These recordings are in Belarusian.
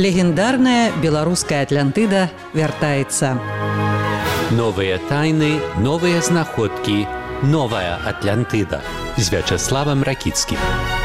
Легендарная беларуская Атлантыда вяртаецца. Новыя тайны, новыя знаходкі, новая Атлантыда з Вячаславам Ракіцкім.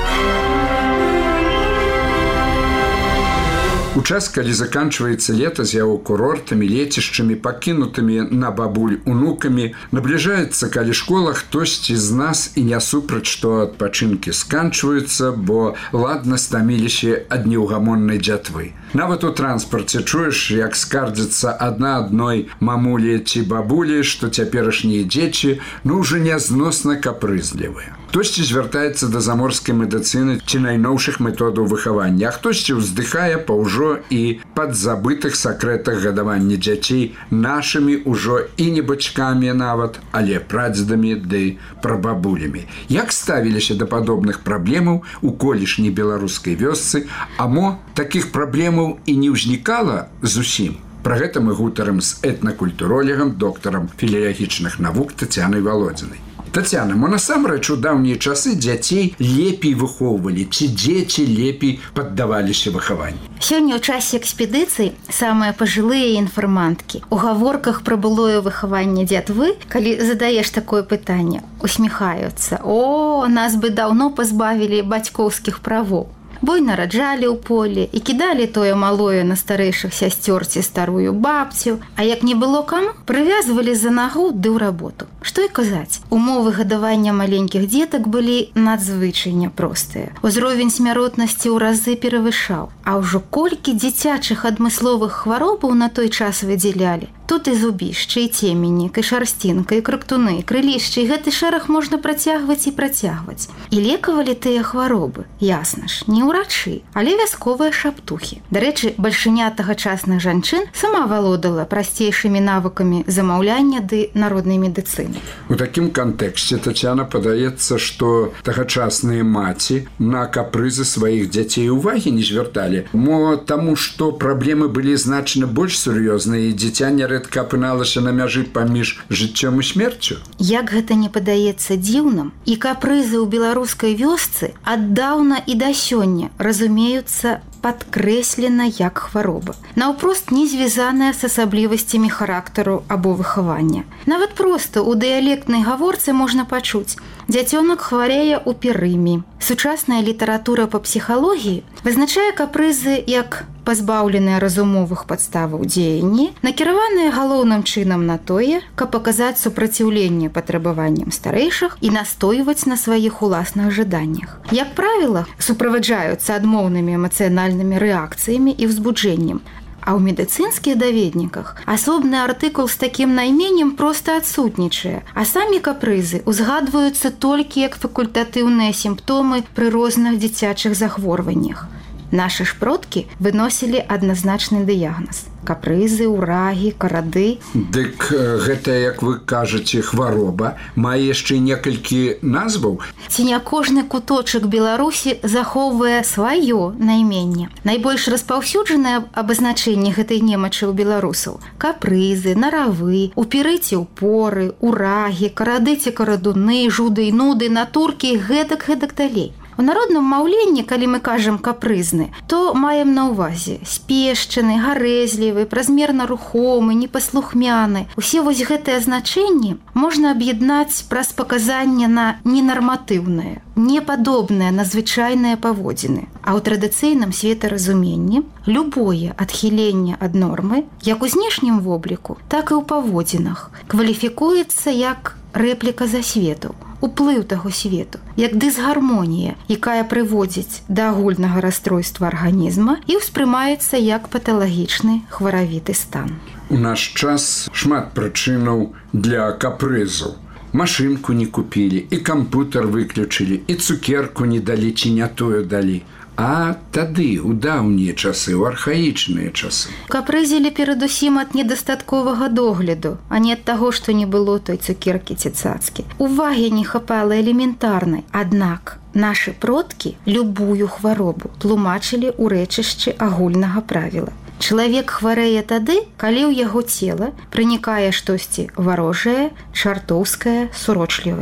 У час, калі заканчваецца лета з яго курортамі, лецішчамі, пакінутымі на бабуль унукамі, набліжаецца, калі школа хтосьці з нас і не супраць, што адпачынкі сканчваюцца, бо ладна стаміліся ад неўгамоннай дзятвы. Нават у транспарце чуеш, як скардзіцца адна адной мамулі ці бабулі, што цяперашнія дзеці, ўжо нязносна капрызлівыя. Хтосьці звяртаецца да заморскай медыцыны ці найноўшых методаў выхавання, а хтосьці ўздыхае па ўжо і падзабытых сакрэтах гадавання дзяцей нашымі ўжо і не бацькамі нават, але прадзедамі ды прабабулямі. Як ставіліся да падобных праблемаў у колішняй беларускай вёсцы, а мо такіх праблемаў і не ўзнікала зусім? Пра гэта мы гутарым з этнакультуролегам, доктарам філіягічных навук Тацянай Валодзінай. Тацяна, мо насамрэч у даўнія часы дзяцей лепей выхоўвалі, ці дзеці лепей паддаваліся выхаванню? Сёння ў часе экспедыцый самыя пажылыя інфарманткі у гаворках пра былое выхаванне дзятвы, калі задаеш такое пытанне, усміхаюцца: «О, нас бы даўно пазбавілі бацькоўскіх правоў». Бо і нараджалі ў поле, і кідалі тое малое на старэйшых сясцёр ці старую бабцю, а як не было каму, прывязвалі за нагу ды ў работу. Што і казаць, умовы гадавання маленькіх дзетак былі надзвычай няпростыя. Узровень смяротнасці ў разы перавышаў, а ўжо колькі дзіцячых адмысловых хваробаў на той час выдзялялі. Тут і зубішчы, і цеменнік, і шарсцінка, і крыктуны, і крылішчы, і гэты шэраг можна працягваць і працягваць. І лекавалі тыя хваробы, ясна ж, не ўрачы, але вясковыя шаптухі. Дарэчы, бальшыня тагачасных жанчын сама валодала прасцейшымі навыкамі замаўляння ды народнай медыцыны. У такім кантэксце, Тацяна, падаецца, што тагачасныя маці на капрызы сваіх дзяцей увагі не звярталі. Мо таму, што праблемы былі значна больш сур'ёзныя, і дзіця нярэдка апыналася на мяжы паміж жыццём і смерцю? Як гэта не падаецца дзіўным, і капрызы ў беларускай вёсцы аддаўна і да сёння разумеюцца падкрэслена як хвароба, наўпрост не звязаная з асаблівасцямі характару або выхавання. Нават проста ў дыялектнай гаворцы можна пачуць: дзяцёнак хварэе ў перымі. Сучасная літаратура па псіхалогіі вызначае капрызы як пазбаўленыя разумовых падставаў дзеянні, накіраваныя галоўным чынам на тое, каб паказаць супраціўленне патрабаванням старэйшых і настойваць на сваіх уласных жаданнях. Як правіла, суправаджаюцца адмоўнымі эмацыянальнымі рэакцыямі і ўзбуджэннем. А ў медыцынскіх даведніках асобны артыкул з такім найменем проста адсутнічае, а самі капрызы узгадваюцца толькі як факультатыўныя сімптомы пры розных дзіцячых захворваннях. Нашы ж продкі выносілі адназначны дыягназ: капрызы, урагі, карады. Дык гэта, як вы кажаце, хвароба мае яшчэ некалькі назваў? Ці не кожны куточак Беларусі захоўвае сваё найменне. Найбольш распаўсюджанае абазначэнне гэтай немачы ў беларусаў: капрызы, наравы, упіры ці ўпоры, урагі, карады ці карадуны, жуды і нуды, натуркі, гэтак далей. У народным маўленні, калі мы кажам капрызны, то маем на ўвазе спешчаны, гарэзлівы, празмерна рухомы, непаслухмяны. Усе вось гэтыя значэнні можна аб'яднаць праз паказанне на ненарматыўнае, непадобнае на звычайныя паводзіны. А ў традыцыйным светаразуменні любое адхіленне ад нормы, як у знешнім вобліку, так і ў паводзінах, кваліфікуецца як рэпліка засвету, уплыў таго свету, як дысгармонія, якая прыводзіць да агульнага расстройства арганізма і ўспрымаецца як паталагічны хваравіты стан. У наш час шмат прычынаў для капрызу. Машынку не купілі, і кампутер выключылі, і цукерку не далі ці не тое далі. А тады, у даўнія часы, у архаічныя часы. Капрызілі перадусім ад недастатковага догляду, а не ад таго, што не было той цукеркі ці цацкі. Увагі не хапала элементарнай. Аднак нашы продкі любую хваробу тлумачылі ў рэчышчы агульнага правіла. Чалавек хварэе тады, калі ў яго цела пранікае штосьці варожае, чартоўскае, сурочлівае.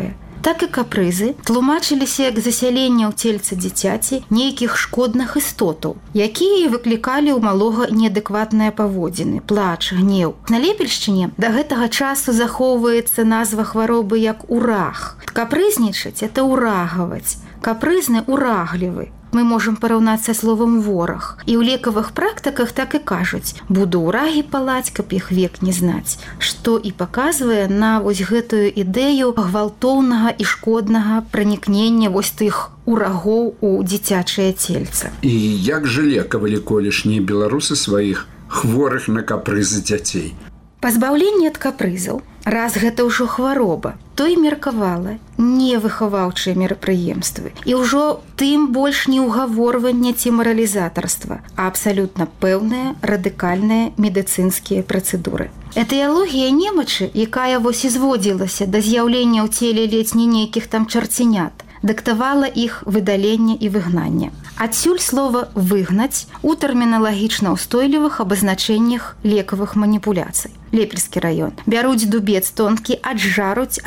так і капрызы тлумачыліся як засяленне ў цельца дзіцяці нейкіх шкодных істотаў, якія выклікалі ў малога неадэкватныя паводзіны, плач, гнеў. На Лепельшчыне да гэтага часу захоўваецца назва хваробы як ураг. Капрызнічаць – это урагаваць. Капрызны – ураглівы. Мы можам параўнаць са словам вораг. І ў лекавых практыках так і кажуць: буду ўрагі палаць, каб іх век не знаць. Што і паказвае на вось гэтую ідэю гвалтоўнага і шкоднага пранікнення вось тых урагоў у дзіцячае цельца. І як жа лекавалі колішнія беларусы сваіх хворых на капрызы дзяцей? Пазбаўленне ад капрызаў, раз гэта ўжо хвароба, то і меркавала не выхаваўчыя мерапрыемствы. І ўжо тым больш не ўгаворванне ці маралізатарства, а абсалютна пэўныя радыкальныя медыцынскія працэдуры. Этыялогія немачы, якая вось і зводзілася да з'яўлення ў целе ледзь не нейкіх там чарцінят, дыктавала іх выдаленне і выгнанне. Адсюль слова «выгнаць» у тэрміналагічна ўстойлівых абазначэннях лекавых маніпуляцый. Лепельскі раён. Бяруць дубец тонкі, аджаруць,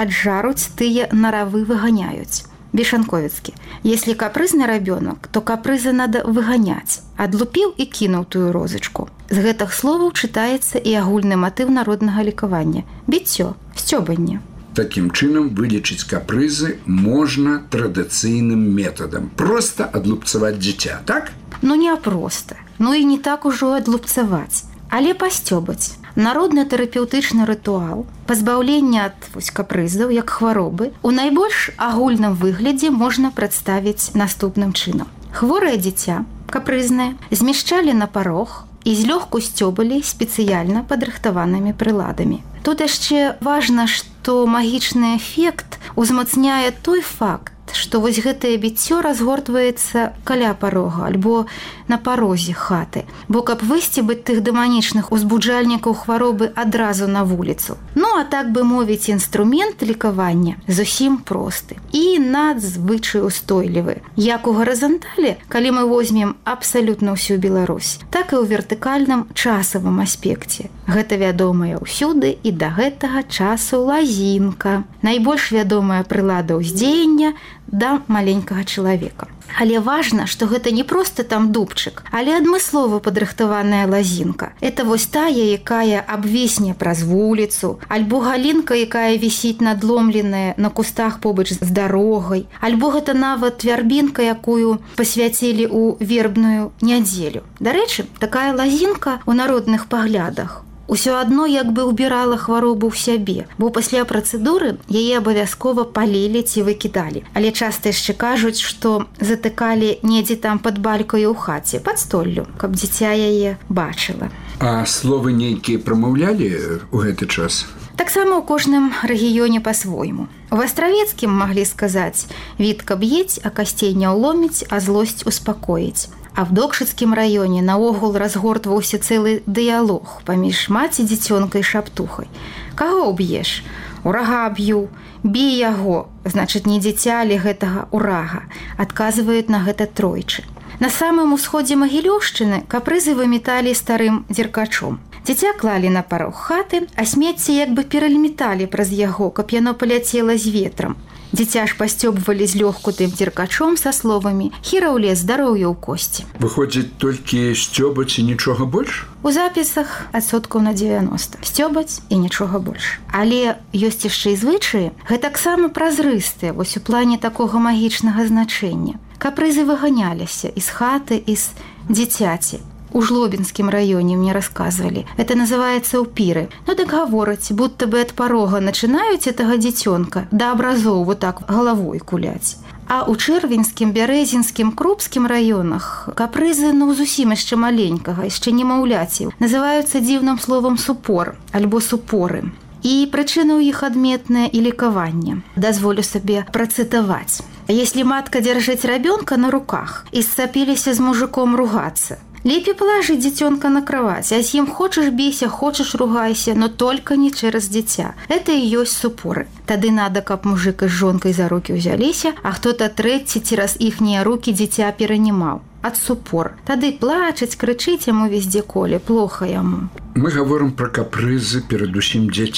тыя наравы выганяюць. Бешанковецкі. Если капрызны рабёнок, то капрызы надо выганяць. Адлупіў і кінуў тую розачку. З гэтых словаў чытаецца і агульны матыў народнага лекавання. Біццё, сцёбанне. Такім чынам вылечыць капрызы можна традыцыйным метадам. Проста адлупцаваць дзіця, так? Ну не проста. Ну і не так ужо адлупцаваць. Але пасцёбаць. Народны тэрапеўтычны рытуал пазбаўлення ад капрызаў як хваробы у найбольш агульным выглядзе можна прадставіць наступным чынам. Хворае дзіця, капрызнае, змяшчалі на парог і злёгку сцёбалі спецыяльна падрыхтаванымі прыладамі. Тут яшчэ важна, што магічны эфект узмацняе той факт, што вось гэтае біццё разгортваецца каля парога альбо на парозе хаты, бо каб высцебаць тых дэманічных узбуджальнікаў хваробы адразу на вуліцу. Ну, а так бы мовіць, інструмент лекавання зусім просты і надзвычай устойлівы. Як у гарызанталі, калі мы возьмем абсалютна ўсю Беларусь, так і ў вертыкальным часавым аспекце. Гэта вядомая ўсюды і да гэтага часу лазінка. Найбольш вядомая прылада ўздзеяння да маленькага чалавека. Але важна, што гэта не проста там дубчык, але адмыслова падрыхтаваная лазінка. Это вось тая, якая абвесне праз вуліцу, альбо галінка, якая вісіць надломленая на кустах побач з дарогай, альбо гэта нават вярбінка, якую пасвяцілі ў вербную нядзелю. Дарэчы, такая лазінка ў народных паглядах усё адно як бы ўбірала хваробу ў сябе, бо пасля працэдуры яе абавязкова палілі ці выкідалі. Але часта яшчэ кажуць, што затыкалі недзе там пад балькаю ў хаце, пад столлю, каб дзіця яе бачыла. А словы нейкія прамаўлялі ў гэты час? Таксама ў кожным рэгіёне па-свойму. У Астравецкім маглі сказаць: «Вітка б'ець, а касцей не ўломіць, а злосць успакоіць». А в Докшыцкім раёне наогул разгортваўся цэлы дыялог паміж маці дзіцёнкай шаптухай. Каго ўб'еш? Урага б'ю. Бій яго, значыць, не дзіця, але гэтага урага. Адказваюць на гэта тройчы. На самым усходзе Магілёўшчыны капрызы выметалі старым дзеркачом. Дзіця клалі на парог хаты, а смецце як бы перальметалі праз яго, каб яно паляцела з ветрам. Дзіця ж пасцёбвалі злёгку тым дзеркачом са словамі: «Хіра ў лес, здароўя ў косці». Выходзіць, толькі сцёбаць і нічога больш? У запісах адсоткаў на 90. Сцёбаць і нічога больш. Але ёсць яшчэ і звычаі, гэтаксама празрыстыя вось у плане такога магічнага значэння. Капрызы выганяліся з хаты, з дзіцяці. У Жлобінскім раёне мне рассказывали. Это называется упиры. Ну так говорить, будто бы от порога начинают этого детенка до образов вот так головой кулять. А у Чэрвеньскім, Бярэзінскім, Крупскім раёнах капрызы, ну, зусім яшчэ маленькага, яшчэ немаўляці, называюцца дзіўным словам супор альбо супоры. І прычына ў іх адметная і лекаванне. Дазволю сабе працытаваць. Если матка держит ребенка на руках и сцапились с мужиком ругаться, лепей положить детенка на кровать, а с ним хочешь бейся, хочешь ругайся, но только не через дитя. Это и есть супоры. Тады надо, каб мужик с жонкой за руки взялися, а кто-то третий через ихние руки дитя перенимал. От супор. Тады плачаць, крычыць яму везде коле, плохо яму. Мы говорим про капрызы перад усім дзяцей.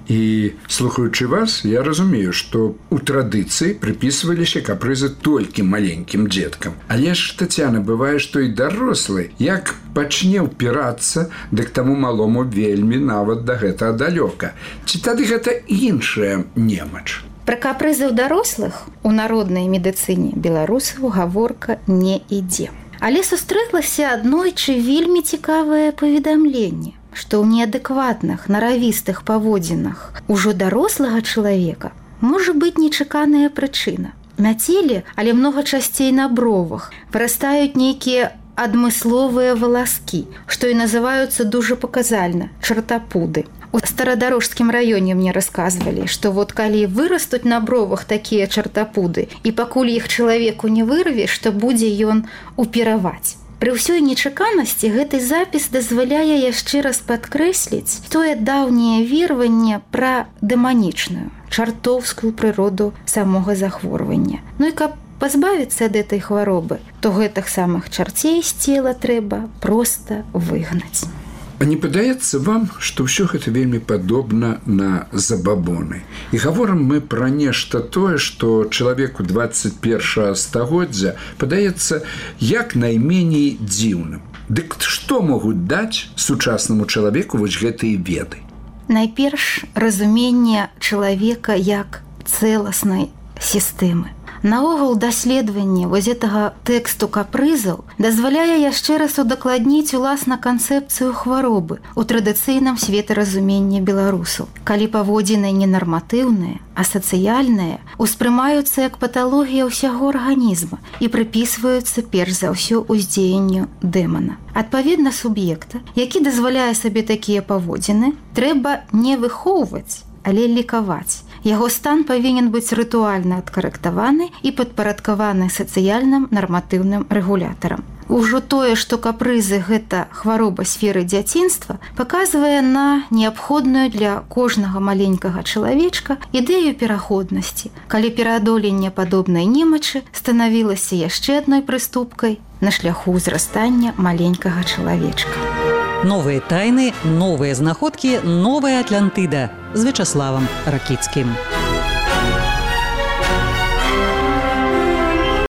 І слухаючы вас, я разумею, што ў традыцыі прыпісваліся капрызы толькі маленькім дзеткам. Але ж, Тацяна, бывае, што і дарослы, як пачне ўпірацца, дык таму малому вельмі нават да гэтага далёка. Ці тады гэта іншая немач? Пра капрызы ў дарослых у народнай медыцыне беларусаў гаворка не ідзе. Але сустрэлася аднойчы вельмі цікавае паведамленне, што ў неадэкватных, наравістых паводзінах ужо дарослага чалавека можа быць нечаканая прычына. На целе, але многа часцей на бровах, вырастаюць нейкія адмысловыя валаскі, што і называюцца дужа паказальна чартапуды. У старадарожскім раёне мне расказвалі, што вот калі вырастуць на бровах такія чартапуды, і пакуль іх чалавеку не вырвеш, то будзе ён упіраваць. Пры ўсёй нечаканасці гэты запіс дазваляе яшчэ раз падкрэсліць тое даўняе вераванне пра дэманічную, чартоўскую прыроду самога захворвання. Ну і каб пазбавіцца ад этой хваробы, то гэтых самых чарцей з цела трэба проста выгнаць. А не падаецца вам, што ўсё гэта вельмі падобна на забабоны? І гаворым мы пра нешта тое, што чалавеку 21 стагоддзя падаецца як найменей дзіўным. Дык што могуць даць сучаснаму чалавеку вось гэтыя веды? Найперш, разуменне чалавека як цэласнай сістэмы. Наогул даследаванне вось гэтага тэксту капрызаў дазваляе яшчэ раз удакладніць уласна канцэпцыю хваробы ў традыцыйным светаразуменні беларусаў. Калі паводзіны не нарматыўныя, а сацыяльныя, успрымаюцца як паталогія ўсяго арганізма і прыпісваюцца перш за ўсё ўздзеянню дэмана. Адпаведна суб'екта, які дазваляе сабе такія паводзіны, трэба не выхоўваць, але лікаваць. Яго стан павінен быць рытуальна адкарэктаваны і падпарадкаваны сацыяльным нарматыўным рэгулятарам. Ужо тое, што капрызы – гэта хвароба сферы дзяцінства, паказвае на неабходную для кожнага маленькага чалавечка ідэю пераходнасці, калі пераадоленне падобнай немачы станавілася яшчэ адной прыступкай на шляху ўзрастання маленькага чалавечка. Новыя тайны, новыя знаходкі, новая Атлантыда з Вячаславам Ракіцкім.